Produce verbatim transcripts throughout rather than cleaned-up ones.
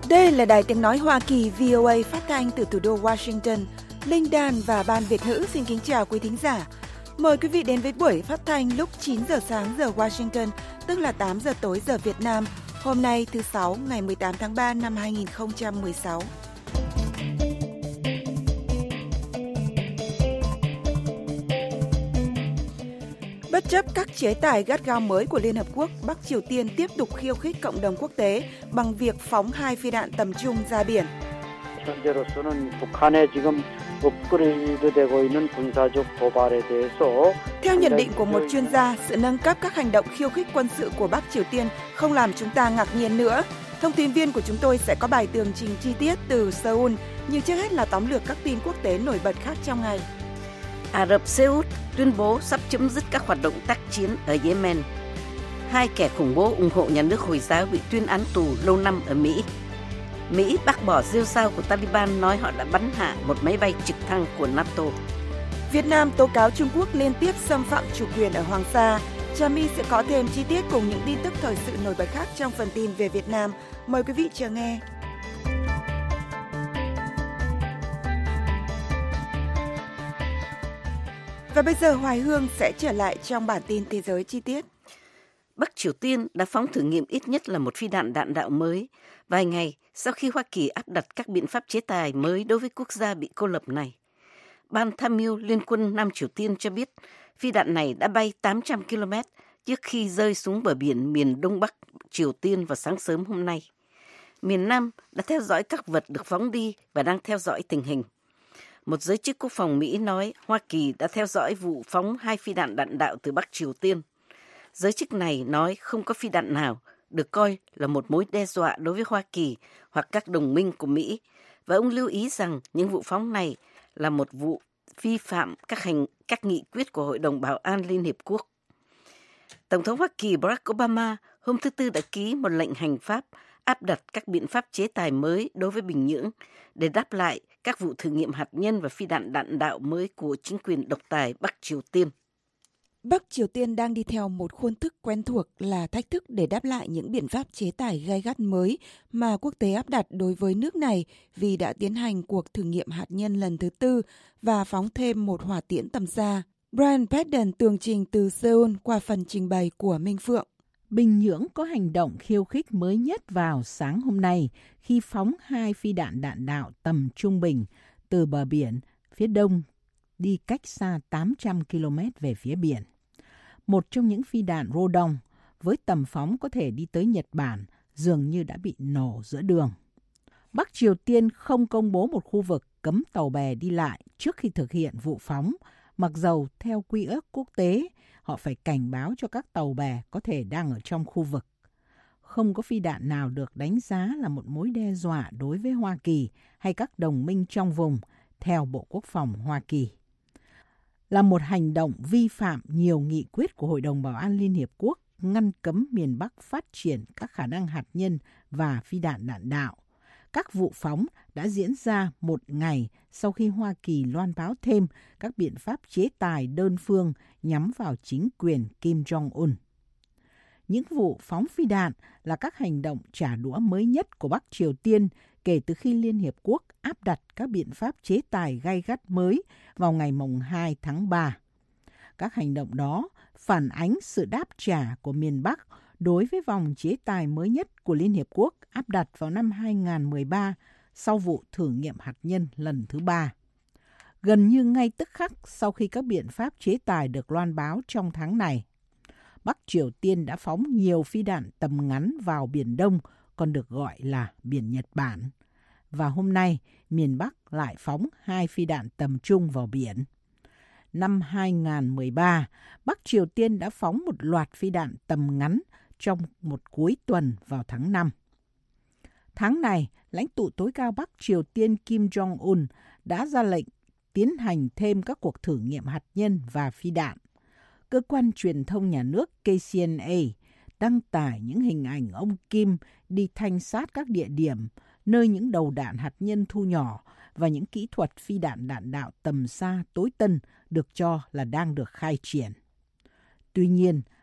Đây là Đài Tiếng Nói Hoa Kỳ vê o a phát thanh từ thủ đô Washington. Linh Đan và Ban Việt ngữ xin kính chào quý thính giả. Mời quý vị đến với buổi phát thanh lúc chín giờ sáng giờ Washington, tức là tám giờ tối giờ Việt Nam. Hôm nay thứ Sáu, ngày mười tám tháng ba năm hai nghìn không trăm mười sáu. Bất chấp các chế tài gắt gao mới của Liên Hợp Quốc, Bắc Triều Tiên tiếp tục khiêu khích cộng đồng quốc tế bằng việc phóng hai phi đạn tầm trung ra biển. Theo nhận định của một chuyên gia, sự nâng cấp các hành động khiêu khích quân sự của Bắc Triều Tiên không làm chúng ta ngạc nhiên nữa. Thông tin viên của chúng tôi sẽ có bài tường trình chi tiết từ Seoul, nhưng trước hết là tóm lược các tin quốc tế nổi bật khác trong ngày. Ả Rập Xê Út tuyên bố sắp chấm dứt các hoạt động tác chiến ở Yemen. Hai kẻ khủng bố ủng hộ nhà nước Hồi giáo bị tuyên án tù lâu năm ở Mỹ. Mỹ bác bỏ rêu rao của Taliban nói họ đã bắn hạ một máy bay trực thăng của NATO. Việt Nam tố cáo Trung Quốc liên tiếp xâm phạm chủ quyền ở Hoàng Sa. Trà My sẽ có thêm chi tiết cùng những tin tức thời sự nổi bật khác trong phần tin về Việt Nam. Mời quý vị chờ nghe. Và bây giờ Hoài Hương sẽ trở lại trong bản tin thế giới chi tiết. Bắc Triều Tiên đã phóng thử nghiệm ít nhất là một phi đạn đạn đạo mới, vài ngày sau khi Hoa Kỳ áp đặt các biện pháp chế tài mới đối với quốc gia bị cô lập này. Ban tham mưu Liên quân Nam Triều Tiên cho biết phi đạn này đã bay tám trăm ki lô mét trước khi rơi xuống bờ biển miền Đông Bắc Triều Tiên vào sáng sớm hôm nay. Miền Nam đã theo dõi các vật được phóng đi và đang theo dõi tình hình. Một giới chức quốc phòng Mỹ nói Hoa Kỳ đã theo dõi vụ phóng hai phi đạn đạn đạo từ Bắc Triều Tiên. Giới chức này nói không có phi đạn nào được coi là một mối đe dọa đối với Hoa Kỳ hoặc các đồng minh của Mỹ, và ông lưu ý rằng những vụ phóng này là một vụ vi phạm các hành các nghị quyết của Hội đồng Bảo an Liên Hiệp Quốc. Tổng thống Hoa Kỳ Barack Obama hôm thứ Tư đã ký một lệnh hành pháp áp đặt các biện pháp chế tài mới đối với Bình Nhưỡng để đáp lại các vụ thử nghiệm hạt nhân và phi đạn đạn đạo mới của chính quyền độc tài Bắc Triều Tiên. Bắc Triều Tiên đang đi theo một khuôn thức quen thuộc là thách thức để đáp lại những biện pháp chế tài gay gắt mới mà quốc tế áp đặt đối với nước này vì đã tiến hành cuộc thử nghiệm hạt nhân lần thứ tư và phóng thêm một hỏa tiễn tầm xa. Brian Padden tường trình từ Seoul qua phần trình bày của Minh Phượng. Bình Nhưỡng có hành động khiêu khích mới nhất vào sáng hôm nay khi phóng hai phi đạn đạn đạo tầm trung bình từ bờ biển phía đông đi cách xa tám trăm ki lô mét về phía biển. Một trong những phi đạn Rodong với tầm phóng có thể đi tới Nhật Bản dường như đã bị nổ giữa đường. Bắc Triều Tiên không công bố một khu vực cấm tàu bè đi lại trước khi thực hiện vụ phóng, mặc dầu theo quy ước quốc tế, họ phải cảnh báo cho các tàu bè có thể đang ở trong khu vực. Không có phi đạn nào được đánh giá là một mối đe dọa đối với Hoa Kỳ hay các đồng minh trong vùng, theo Bộ Quốc phòng Hoa Kỳ. Là một hành động vi phạm nhiều nghị quyết của Hội đồng Bảo an Liên Hiệp Quốc ngăn cấm miền Bắc phát triển các khả năng hạt nhân và phi đạn đạn đạo. Các vụ phóng đã diễn ra một ngày sau khi Hoa Kỳ loan báo thêm các biện pháp chế tài đơn phương nhắm vào chính quyền Kim Jong-un. Những vụ phóng phi đạn là các hành động trả đũa mới nhất của Bắc Triều Tiên kể từ khi Liên Hiệp Quốc áp đặt các biện pháp chế tài gay gắt mới vào ngày mùng hai tháng ba. Các hành động đó phản ánh sự đáp trả của miền Bắc đối với vòng chế tài mới nhất của Liên Hiệp Quốc áp đặt vào năm hai nghìn không trăm mười ba sau vụ thử nghiệm hạt nhân lần thứ ba. Gần như ngay tức khắc sau khi các biện pháp chế tài được loan báo trong tháng này, Bắc Triều Tiên đã phóng nhiều phi đạn tầm ngắn vào Biển Đông, còn được gọi là Biển Nhật Bản. Và hôm nay, miền Bắc lại phóng hai phi đạn tầm trung vào biển. Năm hai nghìn không trăm mười ba, Bắc Triều Tiên đã phóng một loạt phi đạn tầm ngắn trong một cuối tuần vào tháng năm. Tháng này, lãnh tụ tối cao Bắc Triều Tiên Kim Jong-un đã ra lệnh tiến hành thêm các cuộc thử nghiệm hạt nhân và phi đạn. Cơ quan truyền thông nhà nước K C N A đăng tải những hình ảnh ông Kim đi thanh sát các địa điểm nơi những đầu đạn hạt nhân thu nhỏ và những kỹ thuật phi đạn đạn đạo tầm xa tối tân được cho là đang được khai triển. Tuy nhiên,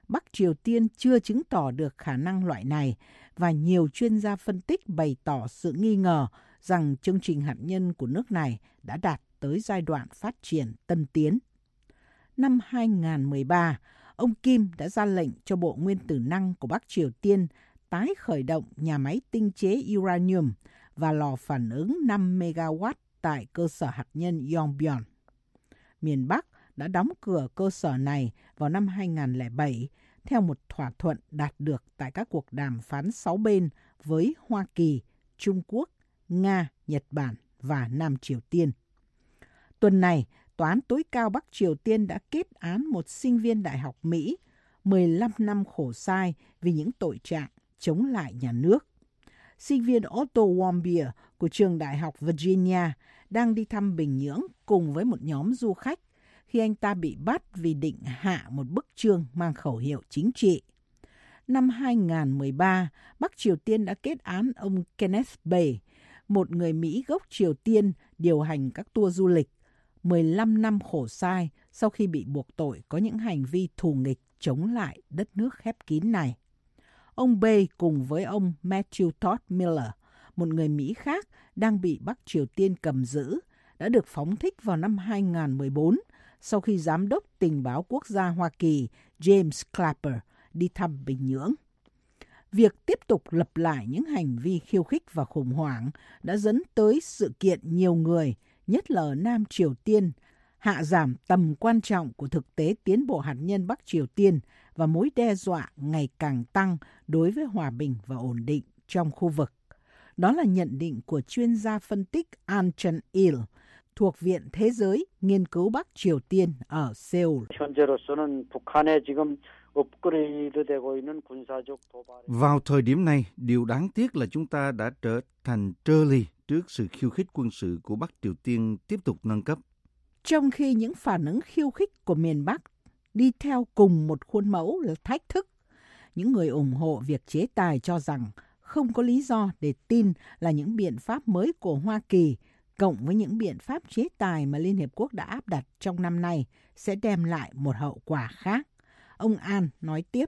Bắc Triều Tiên chưa chứng tỏ được khả năng loại này và nhiều chuyên gia phân tích bày tỏ sự nghi ngờ rằng chương trình hạt nhân của nước này đã đạt tới giai đoạn phát triển tân tiến. Năm hai không một ba, ông Kim đã ra lệnh cho Bộ Nguyên tử năng của Bắc Triều Tiên tái khởi động nhà máy tinh chế uranium và lò phản ứng năm mê-ga-oát tại cơ sở hạt nhân Yongbyon. Miền Bắc đã đóng cửa cơ sở này vào năm hai không không bảy theo một thỏa thuận đạt được tại các cuộc đàm phán sáu bên với Hoa Kỳ, Trung Quốc, Nga, Nhật Bản và Nam Triều Tiên. Tuần này, Tòa án tối cao Bắc Triều Tiên đã kết án một sinh viên đại học Mỹ mười lăm năm khổ sai vì những tội trạng chống lại nhà nước. Sinh viên Otto Warmbier của trường đại học Virginia đang đi thăm Bình Nhưỡng cùng với một nhóm du khách khi anh ta bị bắt vì định hạ một bức chương mang khẩu hiệu chính trị. Năm hai không một ba, Bắc Triều Tiên đã kết án ông Kenneth Bae, một người Mỹ gốc Triều Tiên điều hành các tour du lịch, mười lăm năm khổ sai sau khi bị buộc tội có những hành vi thù nghịch chống lại đất nước khép kín này. Ông Bae cùng với ông Matthew Todd Miller, một người Mỹ khác đang bị Bắc Triều Tiên cầm giữ, đã được phóng thích vào năm hai không một bốn sau khi Giám đốc Tình báo Quốc gia Hoa Kỳ James Clapper đi thăm Bình Nhưỡng. Việc tiếp tục lặp lại những hành vi khiêu khích và khủng hoảng đã dẫn tới sự kiện nhiều người, nhất là ở Nam Triều Tiên, hạ giảm tầm quan trọng của thực tế tiến bộ hạt nhân Bắc Triều Tiên và mối đe dọa ngày càng tăng đối với hòa bình và ổn định trong khu vực. Đó là nhận định của chuyên gia phân tích An Chun-il thuộc Viện Thế giới Nghiên cứu Bắc Triều Tiên ở Seoul. Vào thời điểm này, điều đáng tiếc là chúng ta đã trở thành trơ ly trước sự khiêu khích quân sự của Bắc Triều Tiên tiếp tục nâng cấp. Trong khi những phản ứng khiêu khích của miền Bắc đi theo cùng một khuôn mẫu là thách thức, những người ủng hộ việc chế tài cho rằng không có lý do để tin là những biện pháp mới của Hoa Kỳ cộng với những biện pháp chế tài mà Liên Hiệp Quốc đã áp đặt trong năm nay sẽ đem lại một hậu quả khác. Ông An nói tiếp.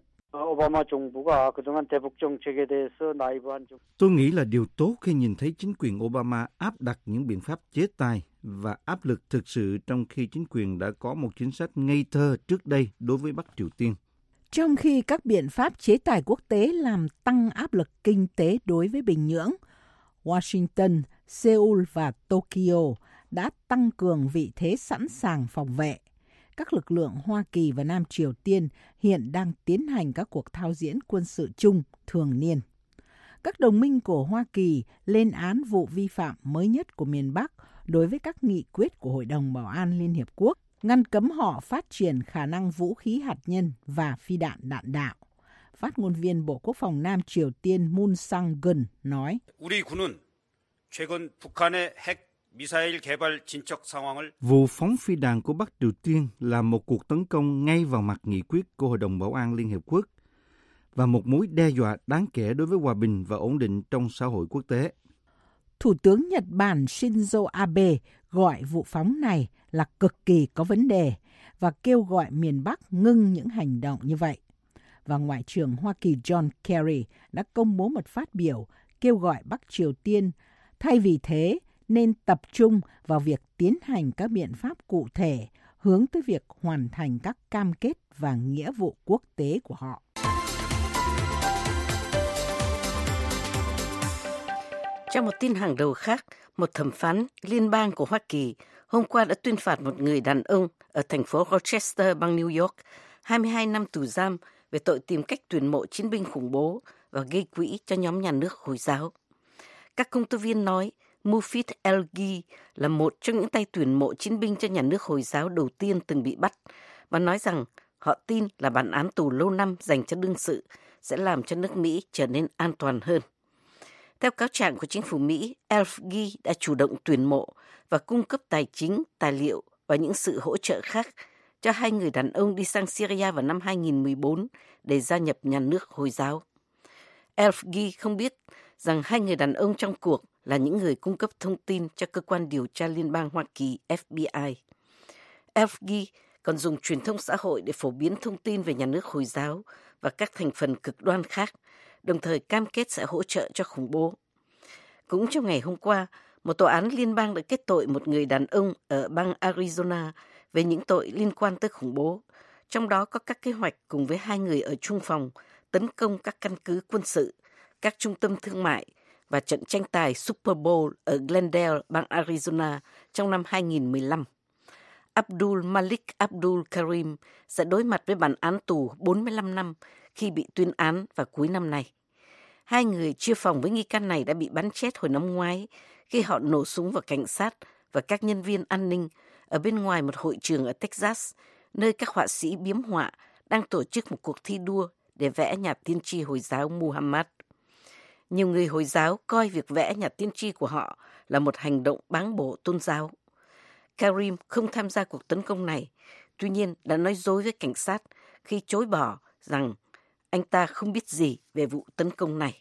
Tôi nghĩ là điều tốt khi nhìn thấy chính quyền Obama áp đặt những biện pháp chế tài và áp lực thực sự trong khi chính quyền đã có một chính sách ngây thơ trước đây đối với Bắc Triều Tiên. Trong khi các biện pháp chế tài quốc tế làm tăng áp lực kinh tế đối với Bình Nhưỡng, Washington, Seoul và Tokyo đã tăng cường vị thế sẵn sàng phòng vệ. Các lực lượng Hoa Kỳ và Nam Triều Tiên hiện đang tiến hành các cuộc thao diễn quân sự chung thường niên. Các đồng minh của Hoa Kỳ lên án vụ vi phạm mới nhất của miền Bắc đối với các nghị quyết của Hội đồng Bảo an Liên Hiệp Quốc, ngăn cấm họ phát triển khả năng vũ khí hạt nhân và phi đạn đạn đạo. Phát ngôn viên Bộ Quốc phòng Nam Triều Tiên Moon Sang-gun nói, vụ phóng phi đạn của Bắc Triều Tiên là một cuộc tấn công ngay vào mặt nghị quyết của Hội đồng Bảo an Liên Hiệp Quốc và một mối đe dọa đáng kể đối với hòa bình và ổn định trong xã hội quốc tế. Thủ tướng Nhật Bản Shinzo Abe gọi vụ phóng này là cực kỳ có vấn đề và kêu gọi miền Bắc ngưng những hành động như vậy. Và Ngoại trưởng Hoa Kỳ John Kerry đã công bố một phát biểu kêu gọi Bắc Triều Tiên thay vì thế nên tập trung vào việc tiến hành các biện pháp cụ thể hướng tới việc hoàn thành các cam kết và nghĩa vụ quốc tế của họ. Trong một tin hàng đầu khác, một thẩm phán liên bang của Hoa Kỳ hôm qua đã tuyên phạt một người đàn ông ở thành phố Rochester, bang New York, hai mươi hai năm tù giam về tội tìm cách tuyển mộ chiến binh khủng bố và gây quỹ cho nhóm nhà nước Hồi giáo. Các công tố viên nói Mufid El-Ghi là một trong những tay tuyển mộ chiến binh cho nhà nước Hồi giáo đầu tiên từng bị bắt và nói rằng họ tin là bản án tù lâu năm dành cho đương sự sẽ làm cho nước Mỹ trở nên an toàn hơn. Theo cáo trạng của chính phủ Mỹ, El-Ghi đã chủ động tuyển mộ và cung cấp tài chính, tài liệu và những sự hỗ trợ khác cho hai người đàn ông đi sang Syria vào năm hai không một bốn để gia nhập nhà nước Hồi giáo. El-Ghi không biết rằng hai người đàn ông trong cuộc là những người cung cấp thông tin cho cơ quan điều tra liên bang Hoa Kỳ F B I. El-Ghi còn dùng truyền thông xã hội để phổ biến thông tin về nhà nước Hồi giáo và các thành phần cực đoan khác, đồng thời cam kết sẽ hỗ trợ cho khủng bố. Cũng trong ngày hôm qua, một tòa án liên bang đã kết tội một người đàn ông ở bang Arizona về những tội liên quan tới khủng bố, trong đó có các kế hoạch cùng với hai người ở chung phòng tấn công các căn cứ quân sự, các trung tâm thương mại và trận tranh tài Super Bowl ở Glendale, bang Arizona trong năm hai nghìn mười lăm. Abdul Malik Abdul Karim sẽ đối mặt với bản án tù bốn mươi lăm năm khi bị tuyên án vào cuối năm nay. Hai người chia phòng với nghi can này đã bị bắn chết hồi năm ngoái khi họ nổ súng vào cảnh sát và các nhân viên an ninh ở bên ngoài một hội trường ở Texas, nơi các họa sĩ biếm họa đang tổ chức một cuộc thi đua để vẽ nhà tiên tri Hồi giáo Muhammad. Nhiều người Hồi giáo coi việc vẽ nhà tiên tri của họ là một hành động báng bổ tôn giáo. Karim không tham gia cuộc tấn công này, tuy nhiên đã nói dối với cảnh sát khi chối bỏ rằng anh ta không biết gì về vụ tấn công này.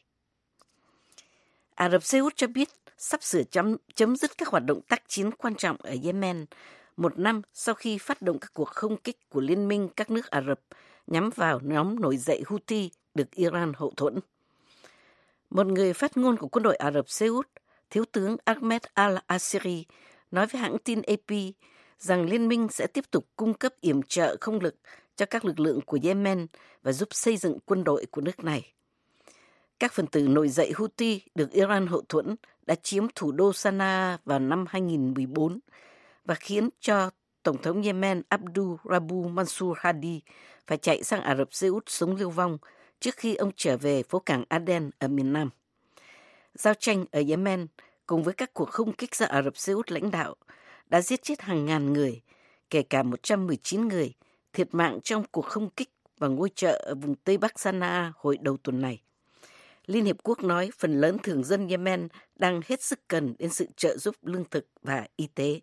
Ả Rập Xê Út cho biết sắp sửa chấm, chấm dứt các hoạt động tác chiến quan trọng ở Yemen, một năm sau khi phát động các cuộc không kích của Liên minh các nước Ả Rập nhắm vào nhóm nổi dậy Houthi được Iran hậu thuẫn. Một người phát ngôn của quân đội Ả Rập Xê Út, Thiếu tướng Ahmed al-Asiri, nói với hãng tin a pê rằng liên minh sẽ tiếp tục cung cấp yểm trợ không lực cho các lực lượng của Yemen và giúp xây dựng quân đội của nước này. Các phần tử nổi dậy Houthi được Iran hậu thuẫn đã chiếm thủ đô Sanaa vào năm hai nghìn mười bốn và khiến cho Tổng thống Yemen Abdul Rabu Mansur Hadi phải chạy sang Ả Rập Xê Út sống lưu vong trước khi ông trở về phố cảng Aden ở miền Nam. Giao tranh ở Yemen cùng với các cuộc không kích do Ả Rập Xê Út lãnh đạo đã giết chết hàng ngàn người, kể cả một trăm mười chín người thiệt mạng trong cuộc không kích vào ngôi chợ ở vùng Tây Bắc Sanaa hồi đầu tuần này. Liên Hiệp Quốc nói phần lớn thường dân Yemen đang hết sức cần đến sự trợ giúp lương thực và y tế.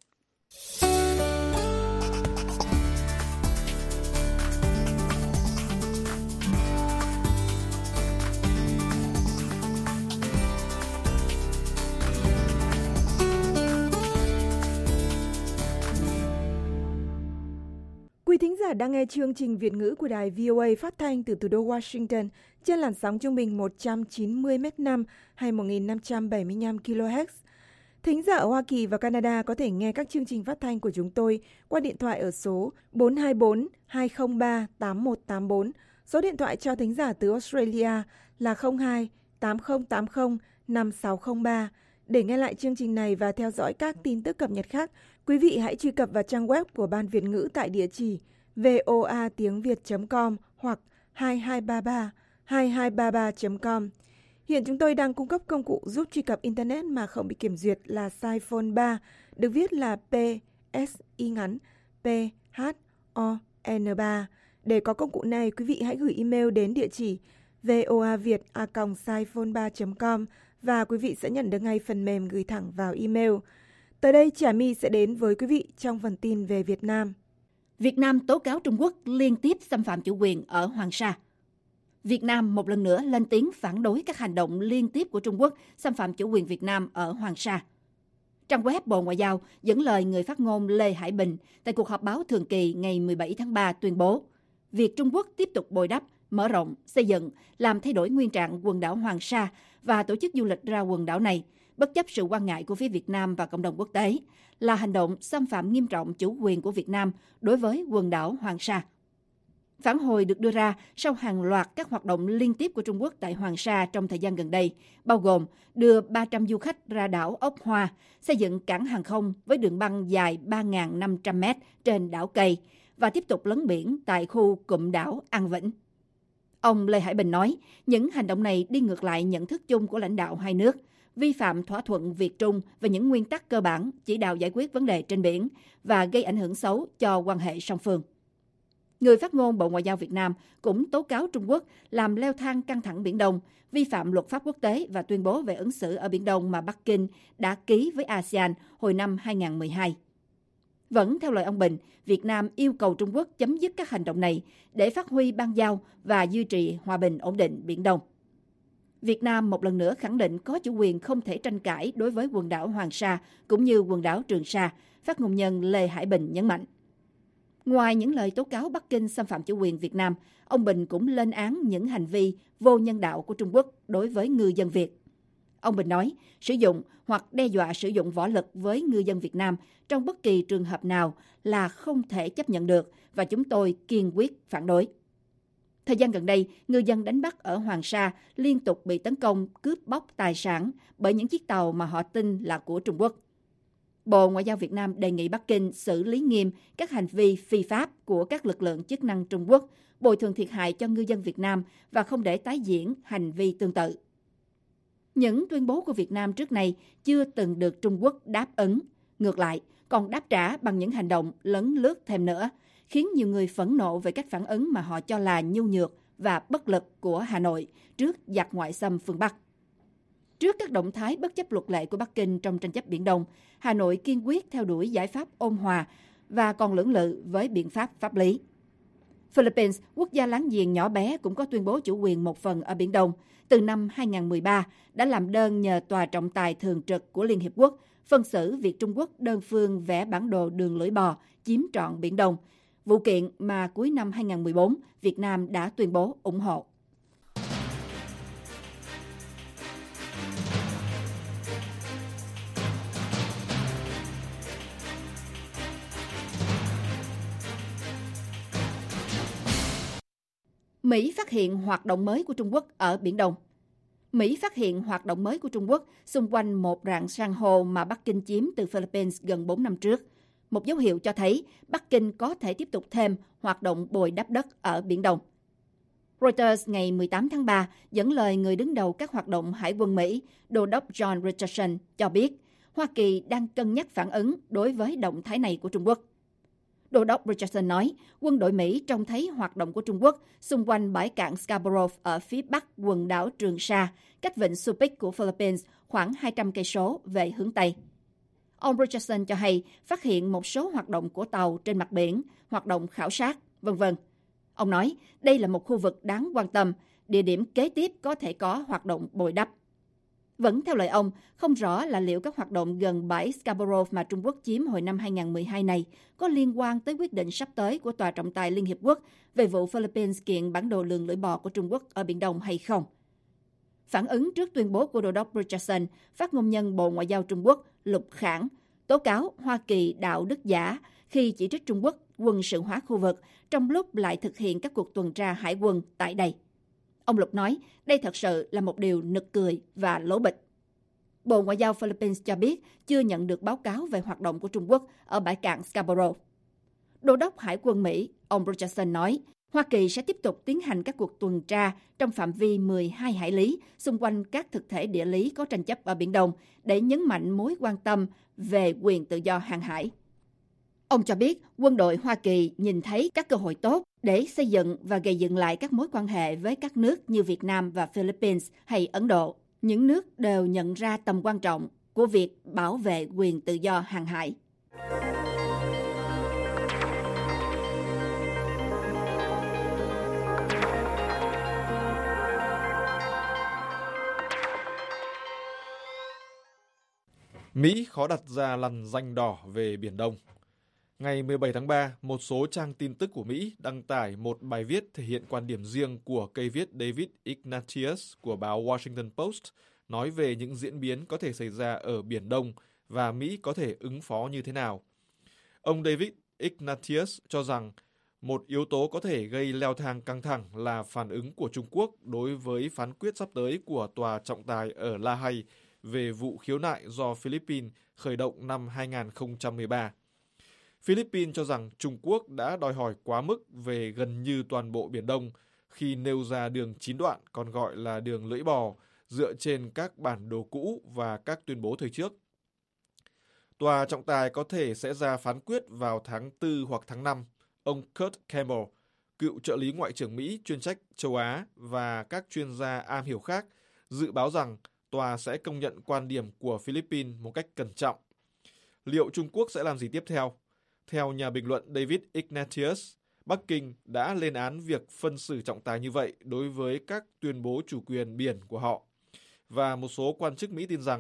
Quý thính giả đang nghe chương trình Việt ngữ của đài vê o a phát thanh từ thủ đô Washington trên làn sóng trung bình một trăm chín mươi mét năm hay một nghìn năm trăm bảy mươi lăm ki lô héc. Thính giả ở Hoa Kỳ và Canada có thể nghe các chương trình phát thanh của chúng tôi qua điện thoại ở số bốn hai bốn hai không ba tám một tám bốn. Số điện thoại cho thính giả từ Australia là không hai tám không tám không năm sáu không ba. Để nghe lại chương trình này và theo dõi các tin tức cập nhật khác, quý vị hãy truy cập vào trang web của Ban Việt ngữ tại địa chỉ voa tiếng việt chấm com hoặc hai hai ba ba hai hai ba ba chấm com. Hiện chúng tôi đang cung cấp công cụ giúp truy cập Internet mà không bị kiểm duyệt là Siphon ba, được viết là P S I ngắn P H O N ba. Để có công cụ này, quý vị hãy gửi email đến địa chỉ voaviet a còng siphon ba chấm com và quý vị sẽ nhận được ngay phần mềm gửi thẳng vào email. Tới đây, Trà My sẽ đến với quý vị trong phần tin về Việt Nam. Việt Nam tố cáo Trung Quốc liên tiếp xâm phạm chủ quyền ở Hoàng Sa. Việt Nam một lần nữa lên tiếng phản đối các hành động liên tiếp của Trung Quốc xâm phạm chủ quyền Việt Nam ở Hoàng Sa. Trang web Bộ Ngoại giao dẫn lời người phát ngôn Lê Hải Bình tại cuộc họp báo thường kỳ ngày mười bảy tháng ba tuyên bố việc Trung Quốc tiếp tục bồi đắp, mở rộng, xây dựng, làm thay đổi nguyên trạng quần đảo Hoàng Sa và tổ chức du lịch ra quần đảo này, bất chấp sự quan ngại của phía Việt Nam và cộng đồng quốc tế, là hành động xâm phạm nghiêm trọng chủ quyền của Việt Nam đối với quần đảo Hoàng Sa. Phản hồi được đưa ra sau hàng loạt các hoạt động liên tiếp của Trung Quốc tại Hoàng Sa trong thời gian gần đây, bao gồm đưa ba trăm du khách ra đảo Ốc Hoa, xây dựng cảng hàng không với đường băng dài ba nghìn năm trăm mét trên đảo Cây và tiếp tục lấn biển tại khu cụm đảo An Vĩnh. Ông Lê Hải Bình nói, những hành động này đi ngược lại nhận thức chung của lãnh đạo hai nước, vi phạm thỏa thuận Việt Trung và những nguyên tắc cơ bản chỉ đạo giải quyết vấn đề trên biển và gây ảnh hưởng xấu cho quan hệ song phương. Người phát ngôn Bộ Ngoại giao Việt Nam cũng tố cáo Trung Quốc làm leo thang căng thẳng Biển Đông, vi phạm luật pháp quốc tế và tuyên bố về ứng xử ở Biển Đông mà Bắc Kinh đã ký với a sê an hồi năm hai nghìn không trăm mười hai. Vẫn theo lời ông Bình, Việt Nam yêu cầu Trung Quốc chấm dứt các hành động này để phát huy bang giao và duy trì hòa bình ổn định Biển Đông. Việt Nam một lần nữa khẳng định có chủ quyền không thể tranh cãi đối với quần đảo Hoàng Sa cũng như quần đảo Trường Sa, phát ngôn nhân Lê Hải Bình nhấn mạnh. Ngoài những lời tố cáo Bắc Kinh xâm phạm chủ quyền Việt Nam, ông Bình cũng lên án những hành vi vô nhân đạo của Trung Quốc đối với ngư dân Việt. Ông Bình nói, sử dụng hoặc đe dọa sử dụng võ lực với ngư dân Việt Nam trong bất kỳ trường hợp nào là không thể chấp nhận được và chúng tôi kiên quyết phản đối. Thời gian gần đây, ngư dân đánh bắt ở Hoàng Sa liên tục bị tấn công, cướp bóc tài sản bởi những chiếc tàu mà họ tin là của Trung Quốc. Bộ Ngoại giao Việt Nam đề nghị Bắc Kinh xử lý nghiêm các hành vi phi pháp của các lực lượng chức năng Trung Quốc, bồi thường thiệt hại cho ngư dân Việt Nam và không để tái diễn hành vi tương tự. Những tuyên bố của Việt Nam trước này chưa từng được Trung Quốc đáp ứng, ngược lại còn đáp trả bằng những hành động lấn lướt thêm nữa, khiến nhiều người phẫn nộ về cách phản ứng mà họ cho là nhu nhược và bất lực của Hà Nội trước giặc ngoại xâm phương Bắc. Trước các động thái bất chấp luật lệ của Bắc Kinh trong tranh chấp Biển Đông, Hà Nội kiên quyết theo đuổi giải pháp ôn hòa và còn lưỡng lự với biện pháp pháp lý. Philippines, quốc gia láng giềng nhỏ bé cũng có tuyên bố chủ quyền một phần ở Biển Đông, từ năm hai không một ba đã làm đơn nhờ Tòa trọng tài thường trực của Liên Hiệp Quốc phân xử việc Trung Quốc đơn phương vẽ bản đồ đường lưỡi bò chiếm trọn Biển Đông, vụ kiện mà cuối năm hai không một bốn Việt Nam đã tuyên bố ủng hộ. Mỹ phát hiện hoạt động mới của Trung Quốc ở Biển Đông. Mỹ phát hiện hoạt động mới của Trung Quốc xung quanh một rạn san hô mà Bắc Kinh chiếm từ Philippines gần bốn năm trước. Một dấu hiệu cho thấy Bắc Kinh có thể tiếp tục thêm hoạt động bồi đắp đất ở Biển Đông. Reuters ngày mười tám tháng ba dẫn lời người đứng đầu các hoạt động Hải quân Mỹ, Đô đốc John Richardson, cho biết Hoa Kỳ đang cân nhắc phản ứng đối với động thái này của Trung Quốc. Đô đốc Richardson nói, quân đội Mỹ trông thấy hoạt động của Trung Quốc xung quanh bãi cạn Scarborough ở phía bắc quần đảo Trường Sa, cách vịnh Subic của Philippines khoảng hai trăm cây số về hướng Tây. Ông Richardson cho hay phát hiện một số hoạt động của tàu trên mặt biển, hoạt động khảo sát, vân vân. Ông nói, đây là một khu vực đáng quan tâm, địa điểm kế tiếp có thể có hoạt động bồi đắp. Vẫn theo lời ông, không rõ là liệu các hoạt động gần bãi Scarborough mà Trung Quốc chiếm hồi năm hai không một hai này có liên quan tới quyết định sắp tới của Tòa trọng tài Liên Hiệp Quốc về vụ Philippines kiện bản đồ đường lưỡi bò của Trung Quốc ở Biển Đông hay không. Phản ứng trước tuyên bố của Đô đốc Richardson, phát ngôn nhân Bộ Ngoại giao Trung Quốc Lục Khảng tố cáo Hoa Kỳ đạo đức giả khi chỉ trích Trung Quốc quân sự hóa khu vực trong lúc lại thực hiện các cuộc tuần tra hải quân tại đây. Ông Lục nói, đây thật sự là một điều nực cười và lố bịch. Bộ Ngoại giao Philippines cho biết chưa nhận được báo cáo về hoạt động của Trung Quốc ở bãi cạn Scarborough. Đô đốc Hải quân Mỹ, ông Richardson nói, Hoa Kỳ sẽ tiếp tục tiến hành các cuộc tuần tra trong phạm vi mười hai hải lý xung quanh các thực thể địa lý có tranh chấp ở Biển Đông để nhấn mạnh mối quan tâm về quyền tự do hàng hải. Ông cho biết quân đội Hoa Kỳ nhìn thấy các cơ hội tốt để xây dựng và gây dựng lại các mối quan hệ với các nước như Việt Nam và Philippines hay Ấn Độ. Những nước đều nhận ra tầm quan trọng của việc bảo vệ quyền tự do hàng hải. Mỹ khó đặt ra lằn ranh đỏ về Biển Đông. Ngày mười bảy tháng ba, một số trang tin tức của Mỹ đăng tải một bài viết thể hiện quan điểm riêng của cây viết David Ignatius của báo Washington Post nói về những diễn biến có thể xảy ra ở Biển Đông và Mỹ có thể ứng phó như thế nào. Ông David Ignatius cho rằng một yếu tố có thể gây leo thang căng thẳng là phản ứng của Trung Quốc đối với phán quyết sắp tới của Tòa trọng tài ở La Hay về vụ khiếu nại do Philippines khởi động năm hai không một ba. Philippines cho rằng Trung Quốc đã đòi hỏi quá mức về gần như toàn bộ Biển Đông khi nêu ra đường chín đoạn, còn gọi là đường lưỡi bò, dựa trên các bản đồ cũ và các tuyên bố thời trước. Tòa trọng tài có thể sẽ ra phán quyết vào tháng tư hoặc tháng năm. Ông Kurt Campbell, cựu trợ lý Ngoại trưởng Mỹ chuyên trách châu Á và các chuyên gia am hiểu khác, dự báo rằng tòa sẽ công nhận quan điểm của Philippines một cách cẩn trọng. Liệu Trung Quốc sẽ làm gì tiếp theo? Theo nhà bình luận David Ignatius, Bắc Kinh đã lên án việc phân xử trọng tài như vậy đối với các tuyên bố chủ quyền biển của họ. Và một số quan chức Mỹ tin rằng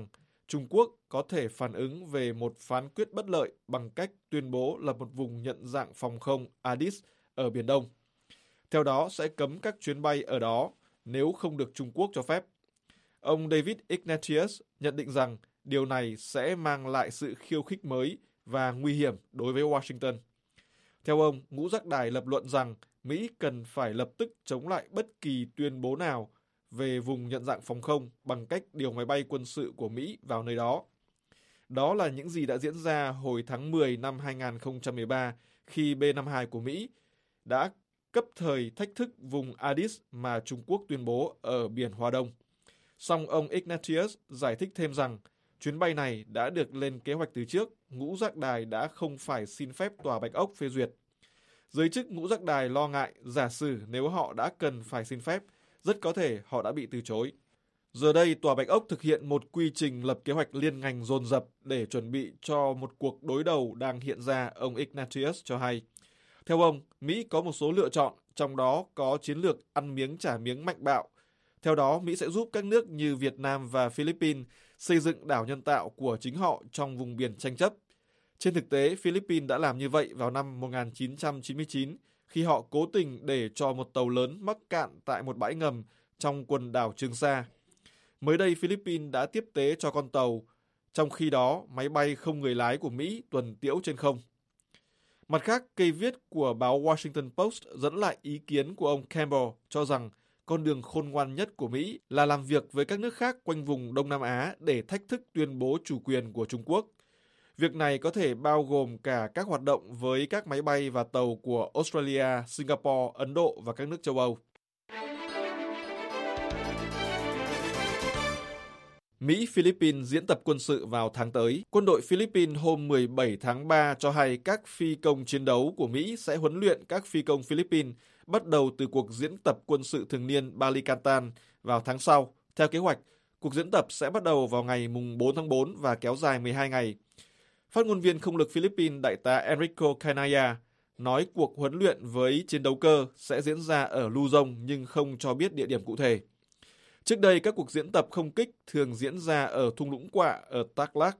Trung Quốc có thể phản ứng về một phán quyết bất lợi bằng cách tuyên bố lập một vùng nhận dạng phòng không Adis ở Biển Đông. Theo đó sẽ cấm các chuyến bay ở đó nếu không được Trung Quốc cho phép. Ông David Ignatius nhận định rằng điều này sẽ mang lại sự khiêu khích mới và nguy hiểm đối với Washington. Theo ông, Ngũ Giác Đài lập luận rằng Mỹ cần phải lập tức chống lại bất kỳ tuyên bố nào về vùng nhận dạng phòng không bằng cách điều máy bay quân sự của Mỹ vào nơi đó. Đó là những gì đã diễn ra hồi tháng mười năm hai nghìn không trăm mười ba khi B năm mươi hai của Mỹ đã cấp thời thách thức vùng Adis mà Trung Quốc tuyên bố ở Biển Hoa Đông. Song ông Ignatius giải thích thêm rằng chuyến bay này đã được lên kế hoạch từ trước, Ngũ Giác Đài đã không phải xin phép Tòa Bạch Ốc phê duyệt. Giới chức Ngũ Giác Đài lo ngại giả sử nếu họ đã cần phải xin phép, rất có thể họ đã bị từ chối. Giờ đây, Tòa Bạch Ốc thực hiện một quy trình lập kế hoạch liên ngành dồn dập để chuẩn bị cho một cuộc đối đầu đang hiện ra, ông Ignatius cho hay. Theo ông, Mỹ có một số lựa chọn, trong đó có chiến lược ăn miếng trả miếng mạnh bạo. Theo đó, Mỹ sẽ giúp các nước như Việt Nam và Philippines xây dựng đảo nhân tạo của chính họ trong vùng biển tranh chấp. Trên thực tế, Philippines đã làm như vậy vào năm một nghìn chín trăm chín mươi chín khi họ cố tình để cho một tàu lớn mắc cạn tại một bãi ngầm trong quần đảo Trường Sa. Mới đây, Philippines đã tiếp tế cho con tàu, trong khi đó máy bay không người lái của Mỹ tuần tiễu trên không. Mặt khác, cây viết của báo Washington Post dẫn lại ý kiến của ông Campbell cho rằng con đường khôn ngoan nhất của Mỹ là làm việc với các nước khác quanh vùng Đông Nam Á để thách thức tuyên bố chủ quyền của Trung Quốc. Việc này có thể bao gồm cả các hoạt động với các máy bay và tàu của Australia, Singapore, Ấn Độ và các nước châu Âu. Mỹ-Philippines diễn tập quân sự vào tháng tới. Quân đội Philippines hôm mười bảy tháng ba cho hay các phi công chiến đấu của Mỹ sẽ huấn luyện các phi công Philippines bắt đầu từ cuộc diễn tập quân sự thường niên Balikatan vào tháng sau. Theo kế hoạch, cuộc diễn tập sẽ bắt đầu vào ngày bốn tháng tư và kéo dài mười hai ngày. Phát ngôn viên không lực Philippines đại tá Enrico Canaya nói cuộc huấn luyện với chiến đấu cơ sẽ diễn ra ở Luzon nhưng không cho biết địa điểm cụ thể. Trước đây, các cuộc diễn tập không kích thường diễn ra ở thung lũng quạ ở Tarlac.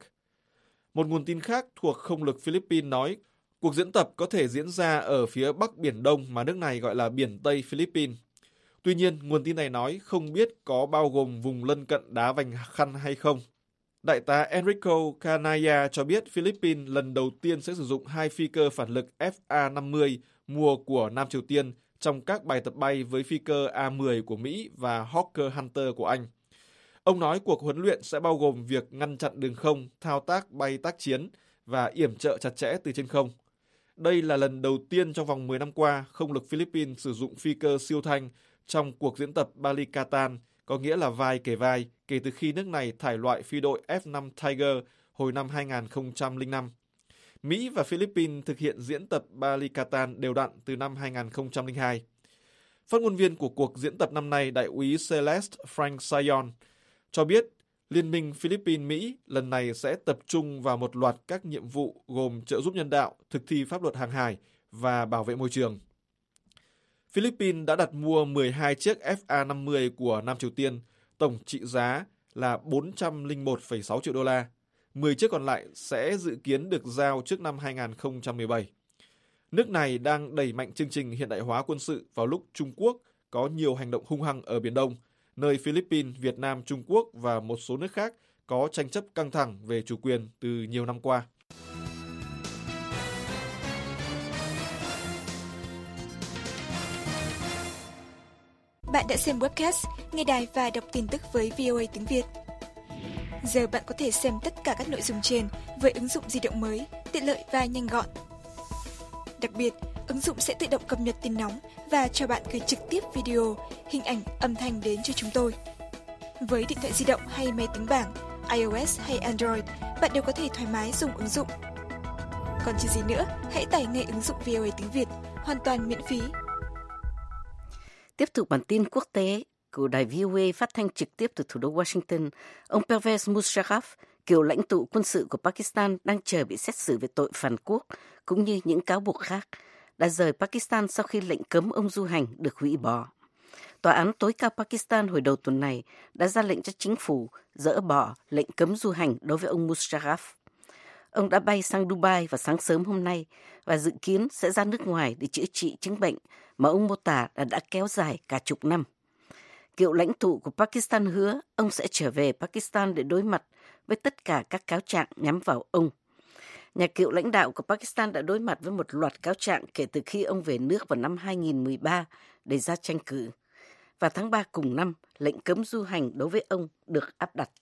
Một nguồn tin khác thuộc không lực Philippines nói cuộc diễn tập có thể diễn ra ở phía bắc Biển Đông mà nước này gọi là Biển Tây Philippines. Tuy nhiên, nguồn tin này nói không biết có bao gồm vùng lân cận đá vành khăn hay không. Đại tá Enrico Canaya cho biết Philippines lần đầu tiên sẽ sử dụng hai phi cơ phản lực F A năm mươi mua của Nam Triều Tiên trong các bài tập bay với phi cơ A mười của Mỹ và Hawker Hunter của Anh. Ông nói cuộc huấn luyện sẽ bao gồm việc ngăn chặn đường không, thao tác bay tác chiến và yểm trợ chặt chẽ từ trên không. Đây là lần đầu tiên trong vòng mười năm qua không lực Philippines sử dụng phi cơ siêu thanh trong cuộc diễn tập Balikatan, có nghĩa là vai kề vai, kể từ khi nước này thải loại phi đội F năm Tiger hồi năm hai nghìn không trăm lẻ năm. Mỹ và Philippines thực hiện diễn tập Balikatan đều đặn từ năm hai nghìn không trăm lẻ hai. Phát ngôn viên của cuộc diễn tập năm nay, đại úy Celeste Frank Sayon, cho biết Liên minh Philippines-Mỹ lần này sẽ tập trung vào một loạt các nhiệm vụ gồm trợ giúp nhân đạo, thực thi pháp luật hàng hải và bảo vệ môi trường. Philippines đã đặt mua mười hai chiếc F A năm mươi của Nam Triều Tiên, tổng trị giá là bốn trăm lẻ một phẩy sáu triệu đô la. mười chiếc còn lại sẽ dự kiến được giao trước năm hai nghìn không trăm mười bảy. Nước này đang đẩy mạnh chương trình hiện đại hóa quân sự vào lúc Trung Quốc có nhiều hành động hung hăng ở Biển Đông, nơi Philippines, Việt Nam, Trung Quốc và một số nước khác có tranh chấp căng thẳng về chủ quyền từ nhiều năm qua. Bạn đã xem webcast, nghe đài và đọc tin tức với vê o a tiếng Việt. Giờ bạn có thể xem tất cả các nội dung trên với ứng dụng di động mới, tiện lợi và nhanh gọn. Đặc biệt, ứng dụng sẽ tự động cập nhật tin nóng và cho bạn gửi trực tiếp video, hình ảnh, âm thanh đến cho chúng tôi. Với điện thoại di động hay máy tính bảng, iOS hay Android, bạn đều có thể thoải mái dùng ứng dụng. Còn chờ gì nữa, hãy tải ngay ứng dụng vê o a tiếng Việt, hoàn toàn miễn phí. Tiếp tục bản tin quốc tế của đài vê o a phát thanh trực tiếp từ thủ đô Washington, ông Pervez Musharraf, cựu lãnh tụ quân sự của Pakistan đang chờ bị xét xử về tội phản quốc, cũng như những cáo buộc khác, đã rời Pakistan sau khi lệnh cấm ông du hành được hủy bỏ. Tòa án tối cao Pakistan hồi đầu tuần này đã ra lệnh cho chính phủ dỡ bỏ lệnh cấm du hành đối với ông Musharraf. Ông đã bay sang Dubai vào sáng sớm hôm nay và dự kiến sẽ ra nước ngoài để chữa trị chứng bệnh mà ông mô tả là đã kéo dài cả chục năm. Cựu lãnh tụ của Pakistan hứa ông sẽ trở về Pakistan để đối mặt với tất cả các cáo trạng nhắm vào ông. Nhà cựu lãnh đạo của Pakistan đã đối mặt với một loạt cáo trạng kể từ khi ông về nước vào năm hai nghìn không trăm mười ba để ra tranh cử. Và tháng ba cùng năm, lệnh cấm du hành đối với ông được áp đặt.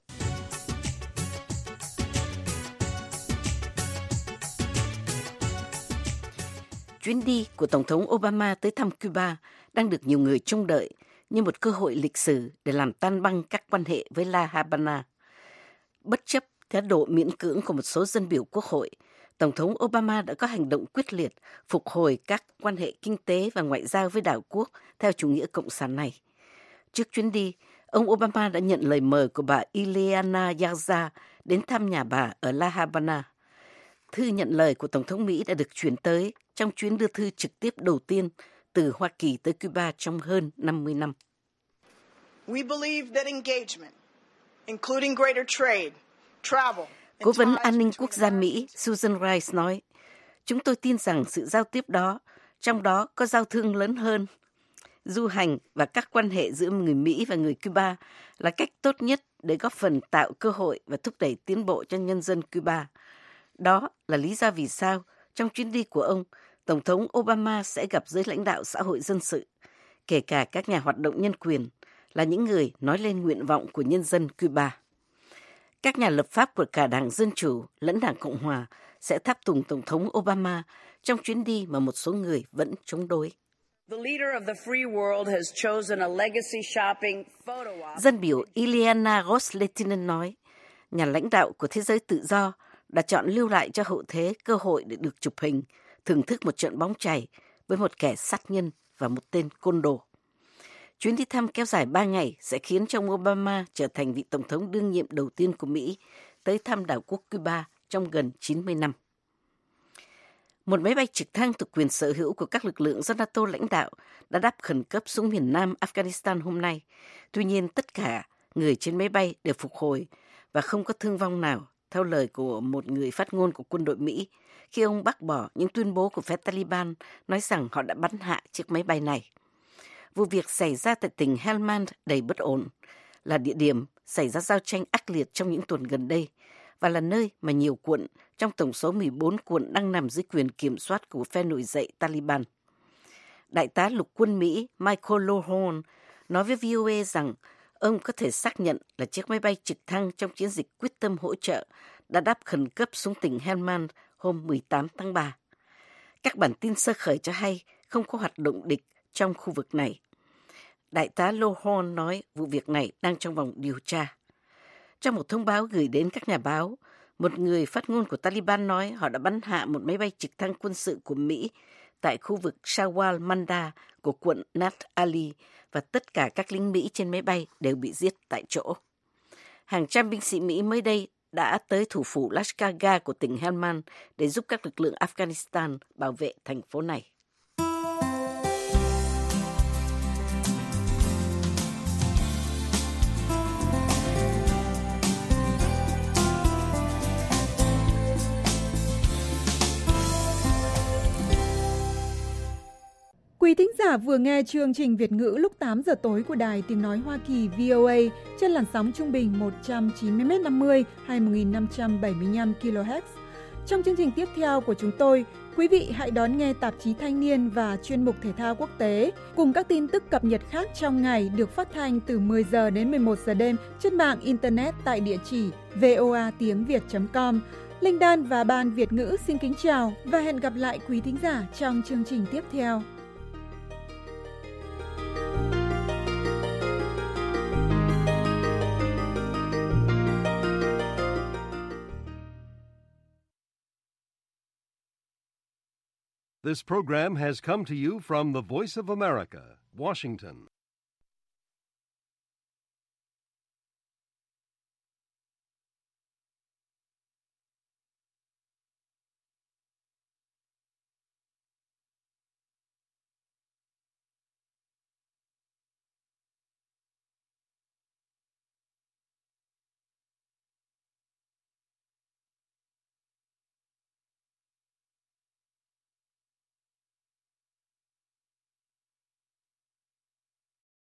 Chuyến đi của Tổng thống Obama tới thăm Cuba đang được nhiều người trông đợi như một cơ hội lịch sử để làm tan băng các quan hệ với La Habana. Bất chấp thái độ miễn cưỡng của một số dân biểu quốc hội, Tổng thống Obama đã có hành động quyết liệt phục hồi các quan hệ kinh tế và ngoại giao với đảo quốc theo chủ nghĩa cộng sản này. Trước chuyến đi, ông Obama đã nhận lời mời của bà Ileana Yarza đến thăm nhà bà ở La Habana. Thư nhận lời của Tổng thống Mỹ đã được chuyển tới trong chuyến đưa thư trực tiếp đầu tiên từ Hoa Kỳ tới Cuba trong hơn năm mươi năm. We believe that engagement, including greater trade, travel, Cố vấn an ninh quốc gia Mỹ Susan Rice nói, chúng tôi tin rằng sự giao tiếp đó, trong đó có giao thương lớn hơn, du hành và các quan hệ giữa người Mỹ và người Cuba là cách tốt nhất để góp phần tạo cơ hội và thúc đẩy tiến bộ cho nhân dân Cuba. Đó là lý do vì sao trong chuyến đi của ông, Tổng thống Obama sẽ gặp giới lãnh đạo xã hội dân sự, kể cả các nhà hoạt động nhân quyền, là những người nói lên nguyện vọng của nhân dân Cuba. Các nhà lập pháp của cả Đảng Dân Chủ lẫn Đảng Cộng Hòa sẽ tháp tùng Tổng thống Obama trong chuyến đi mà một số người vẫn chống đối. Dân biểu Ileana Ros-Lehtinen nói, nhà lãnh đạo của thế giới tự do đã chọn lưu lại cho hậu thế cơ hội để được chụp hình, thưởng thức một trận bóng chày với một kẻ sát nhân và một tên côn đồ. Chuyến đi thăm kéo dài ba ngày sẽ khiến cho ông Obama trở thành vị tổng thống đương nhiệm đầu tiên của Mỹ tới thăm đảo quốc Cuba trong gần chín mươi năm. Một máy bay trực thăng thuộc quyền sở hữu của các lực lượng do NATO lãnh đạo đã đáp khẩn cấp xuống miền nam Afghanistan hôm nay. Tuy nhiên, tất cả người trên máy bay đều phục hồi và không có thương vong nào, theo lời của một người phát ngôn của quân đội Mỹ, khi ông bác bỏ những tuyên bố của phe Taliban nói rằng họ đã bắn hạ chiếc máy bay này. Vụ việc xảy ra tại tỉnh Helmand đầy bất ổn, là địa điểm xảy ra giao tranh ác liệt trong những tuần gần đây và là nơi mà nhiều quận trong tổng số mười bốn quận đang nằm dưới quyền kiểm soát của phe nổi dậy Taliban. Đại tá lục quân Mỹ Michael Lohorn nói với vê o a rằng ông có thể xác nhận là chiếc máy bay trực thăng trong chiến dịch quyết tâm hỗ trợ đã đáp khẩn cấp xuống tỉnh Helmand hôm mười tám tháng ba. Các bản tin sơ khởi cho hay không có hoạt động địch trong khu vực này. Đại tá Lohorn nói vụ việc này đang trong vòng điều tra. Trong một thông báo gửi đến các nhà báo, một người phát ngôn của Taliban nói họ đã bắn hạ một máy bay trực thăng quân sự của Mỹ tại khu vực Shawal Manda của quận Nat Ali và tất cả các lính Mỹ trên máy bay đều bị giết tại chỗ. Hàng trăm binh sĩ Mỹ mới đây đã tới thủ phủ Lashkargah của tỉnh Helmand để giúp các lực lượng Afghanistan bảo vệ thành phố này. Quý thính giả vừa nghe chương trình Việt ngữ lúc tám giờ tối của Đài Tiếng Nói Hoa Kỳ vê o a trên làn sóng trung bình một trăm chín mươi mét năm mươi hay một nghìn năm trăm bảy mươi lăm ki lô héc. Trong chương trình tiếp theo của chúng tôi, quý vị hãy đón nghe tạp chí Thanh niên và chuyên mục thể thao quốc tế cùng các tin tức cập nhật khác trong ngày được phát thanh từ mười giờ đến mười một giờ đêm trên mạng Internet tại địa chỉ voa tiếng việt chấm com. Linh Đan và Ban Việt ngữ xin kính chào và hẹn gặp lại quý thính giả trong chương trình tiếp theo. This program has come to you from the Voice of America, Washington.